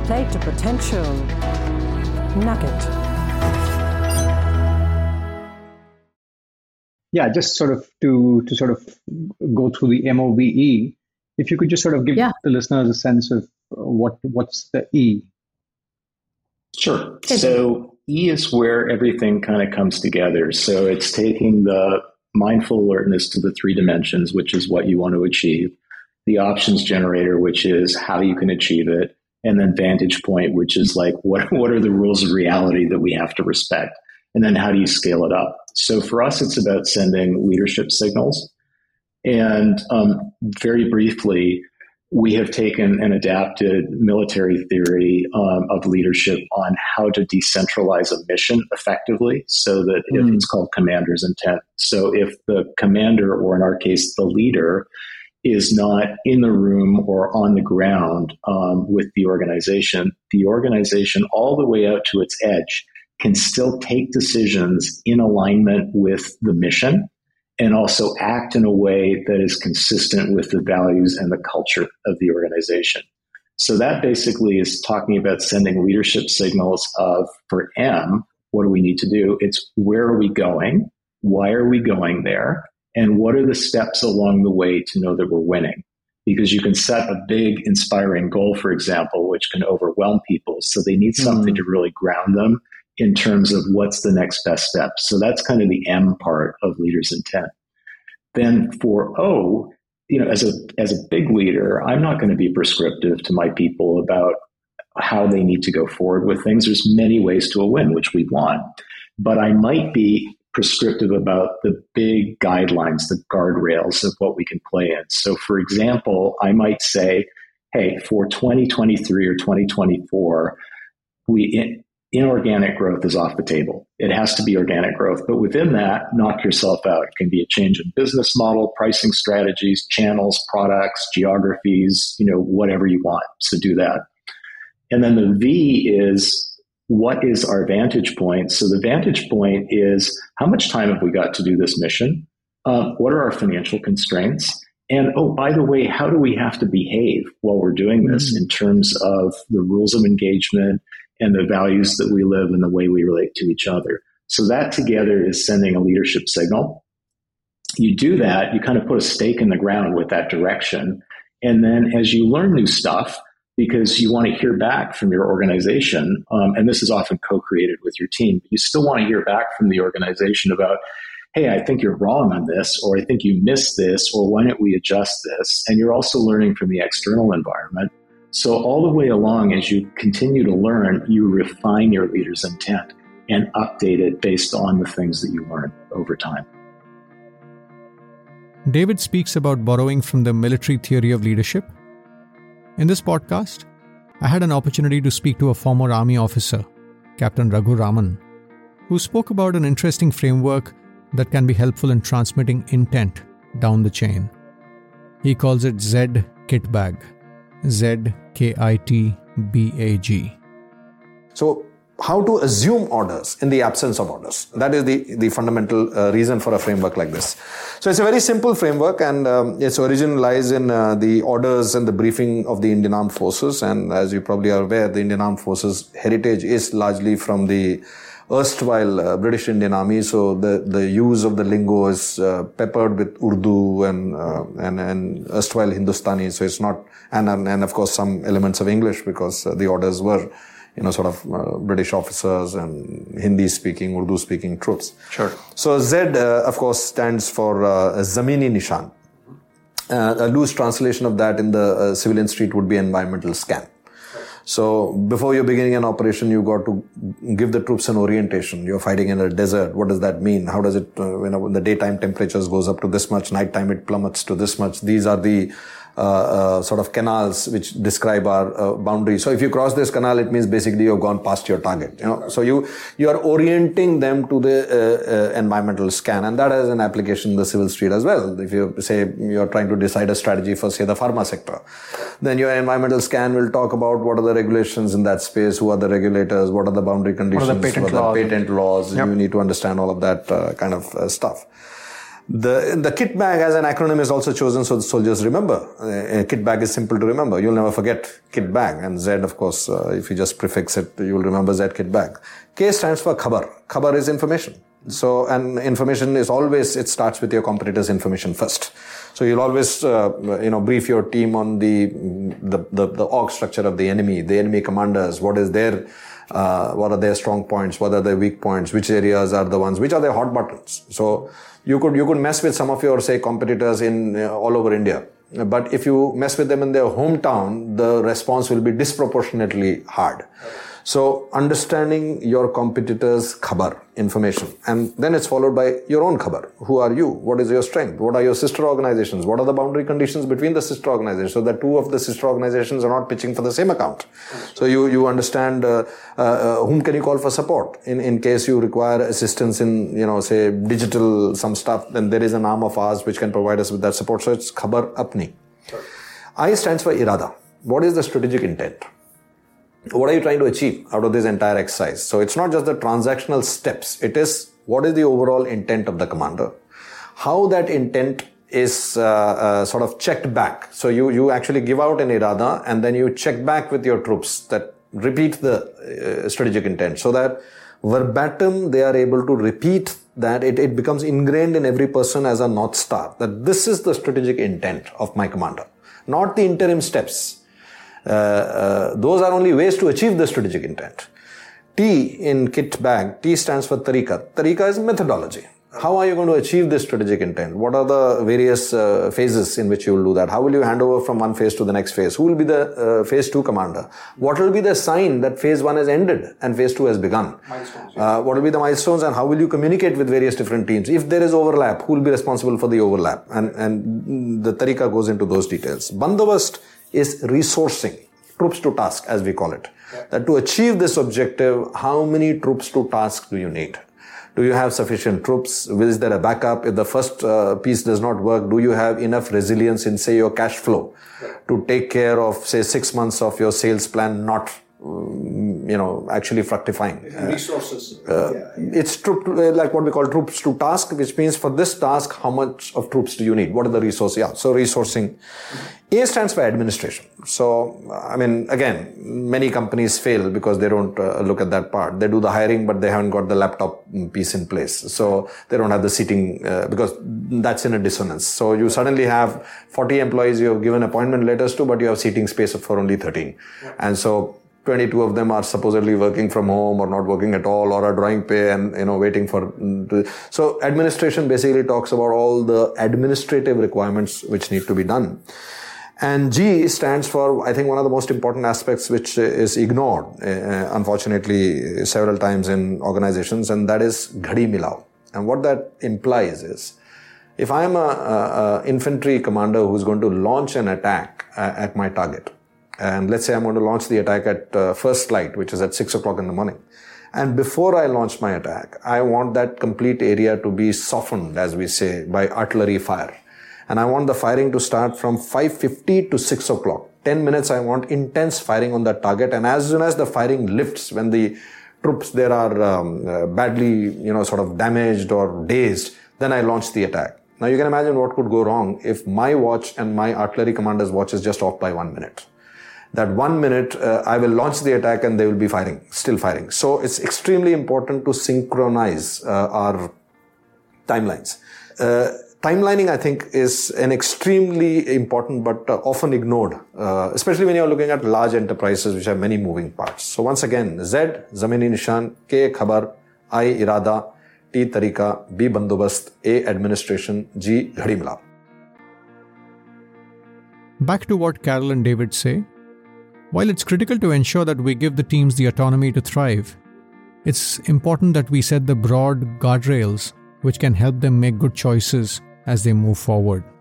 plate a potential nugget. Yeah, just sort of to sort of go through the MOVE, if you could just sort of give the listeners a sense of what's the E. Sure. So E is where everything kind of comes together. So it's taking the mindful alertness to the 3 dimensions, which is what you want to achieve, the options generator, which is how you can achieve it, and then vantage point, which is like, what are the rules of reality that we have to respect? And then how do you scale it up? So for us, it's about sending leadership signals. And very briefly, we have taken and adapted military theory of leadership on how to decentralize a mission effectively, so that if it's called commander's intent. So if the commander, or in our case, the leader, is not in the room or on the ground with the organization all the way out to its edge can still take decisions in alignment with the mission, and also act in a way that is consistent with the values and the culture of the organization. So that basically is talking about sending leadership signals of, for M, what do we need to do? It's where are we going? Why are we going there? And what are the steps along the way to know that we're winning? Because you can set a big, inspiring goal, for example, which can overwhelm people. So they need something to really ground them in terms of what's the next best step. So that's kind of the M part of leader's intent. Then for O, as a big leader, I'm not going to be prescriptive to my people about how they need to go forward with things. There's many ways to a win, which we want. But I might be prescriptive about the big guidelines, the guardrails of what we can play in. So for example, I might say, hey, for 2023 or 2024, inorganic growth is off the table. It has to be organic growth. But within that, knock yourself out. It can be a change in business model, pricing strategies, channels, products, geographies, whatever you want. So do that. And then the V is, what is our vantage point? So the vantage point is, how much time have we got to do this mission? What are our financial constraints? And, oh, by the way, how do we have to behave while we're doing this in terms of the rules of engagement and the values that we live and the way we relate to each other? So that together is sending a leadership signal. You do that, you kind of put a stake in the ground with that direction. And then as you learn new stuff, because you want to hear back from your organization, and this is often co-created with your team, but you still want to hear back from the organization about, hey, I think you're wrong on this, or I think you missed this, or why don't we adjust this? And you're also learning from the external environment. So all the way along, as you continue to learn, you refine your leader's intent and update it based on the things that you learn over time. David speaks about borrowing from the military theory of leadership. In this podcast, I had an opportunity to speak to a former Army officer, Captain Raghu Raman, who spoke about an interesting framework that can be helpful in transmitting intent down the chain. He calls it Z-Kitbag. Z-K-I-T-B-A-G. So, how to assume orders in the absence of orders. That is the fundamental reason for a framework like this. So, it's a very simple framework, and its origin lies in the orders and the briefing of the Indian Armed Forces. And as you probably are aware, the Indian Armed Forces heritage is largely from the erstwhile British Indian Army. So, the use of the lingo is peppered with Urdu and erstwhile Hindustani. So, it's not, and of course some elements of English, because the orders were British officers and Hindi-speaking, Urdu-speaking troops. Sure. So Z, of course, stands for Zamini Nishan. A loose translation of that in the civilian street would be environmental scan. So before you're beginning an operation, you got to give the troops an orientation. You're fighting in a desert. What does that mean? How does it, when the daytime temperatures goes up to this much, nighttime it plummets to this much. These are the sort of canals which describe our boundary. So if you cross this canal, it means basically you've gone past your target. So you are orienting them to the environmental scan, and that has an application in the civil street as well. If you say you're trying to decide a strategy for, say, the pharma sector, then your environmental scan will talk about what are the regulations in that space, who are the regulators, what are the boundary conditions, what are the patent laws. Yep. You need to understand all of that kind of stuff. The kit bag as an acronym is also chosen so the soldiers remember. Kit bag is simple to remember. You'll never forget kit bag. And Z, of course, if you just prefix it, you'll remember Z kit bag. K stands for khabar. Khabar is information. So, and information is always, it starts with your competitor's information first. So you'll always, brief your team on the org structure of the enemy commanders, what are their strong points, what are their weak points, which areas are the ones, which are their hot buttons. So you could mess with some of your, say, competitors in all over India. But if you mess with them in their hometown, the response will be disproportionately hard. So understanding your competitors' khabar, information, and then it's followed by your own khabar. Who are you? What is your strength? What are your sister organizations? What are the boundary conditions between the sister organizations so that two of the sister organizations are not pitching for the same account? So you understand whom can you call for support in case you require assistance in, say, digital, some stuff, then there is an arm of ours which can provide us with that support. So it's khabar apni. I stands for irada. What is the strategic intent? What are you trying to achieve out of this entire exercise? So it's not just the transactional steps. It is what is the overall intent of the commander? How that intent is sort of checked back. So you actually give out an irada and then you check back with your troops that repeat the strategic intent so that verbatim they are able to repeat that. It becomes ingrained in every person as a North Star, that this is the strategic intent of my commander, not the interim steps. Those are only ways to achieve the strategic intent. T in kit bag, T stands for tariqa. Tariqa is methodology. How are you going to achieve this strategic intent? What are the various phases in which you will do that? How will you hand over from one phase to the next phase? Who will be the phase 2 commander? What will be the sign that phase 1 has ended and phase 2 has begun? Milestones. What will be the milestones and how will you communicate with various different teams? If there is overlap, who will be responsible for the overlap? And the tariqa goes into those details. Bandobast is resourcing, troops to task as we call it. Yeah. That to achieve this objective, how many troops to task do you need? Do you have sufficient troops? Is there a backup? If the first piece does not work, do you have enough resilience in, say, your cash flow to take care of, say, 6 months of your sales plan not actually fructifying? Resources. It's like what we call troops to task, which means for this task, how much of troops do you need? What are the resources? Yeah, so resourcing. A stands for administration. So, again, many companies fail because they don't look at that part. They do the hiring, but they haven't got the laptop piece in place. So they don't have the seating because that's in a dissonance. So you suddenly have 40 employees you have given appointment letters to, but you have seating space for only 13. Yeah. And so 22 of them are supposedly working from home or not working at all or are drawing pay and, waiting for... So administration basically talks about all the administrative requirements which need to be done. And G stands for, I think, one of the most important aspects which is ignored, unfortunately, several times in organizations, and that is Ghadi Milao. And what that implies is, if I am a infantry commander who's going to launch an attack at my target, and let's say I'm going to launch the attack at first light, which is at 6 o'clock in the morning. And before I launch my attack, I want that complete area to be softened, as we say, by artillery fire. And I want the firing to start from 5:50 to 6 o'clock. 10 minutes, I want intense firing on that target. And as soon as the firing lifts, when the troops there are badly, sort of damaged or dazed, then I launch the attack. Now you can imagine what could go wrong if my watch and my artillery commander's watch is just off by 1 minute. That 1 minute, I will launch the attack and they will be firing, still firing. So it's extremely important to synchronize our timelines. Timelining, I think, is an extremely important but often ignored, especially when you're looking at large enterprises which have many moving parts. So once again, Z, Zamini Nishan, K, Khabar, I, Irada, T, Tariqa, B, Bandobast, A, Administration, G, Ghadi Milao. Back to what Carol and David say. While it's critical to ensure that we give the teams the autonomy to thrive, it's important that we set the broad guardrails which can help them make good choices as they move forward.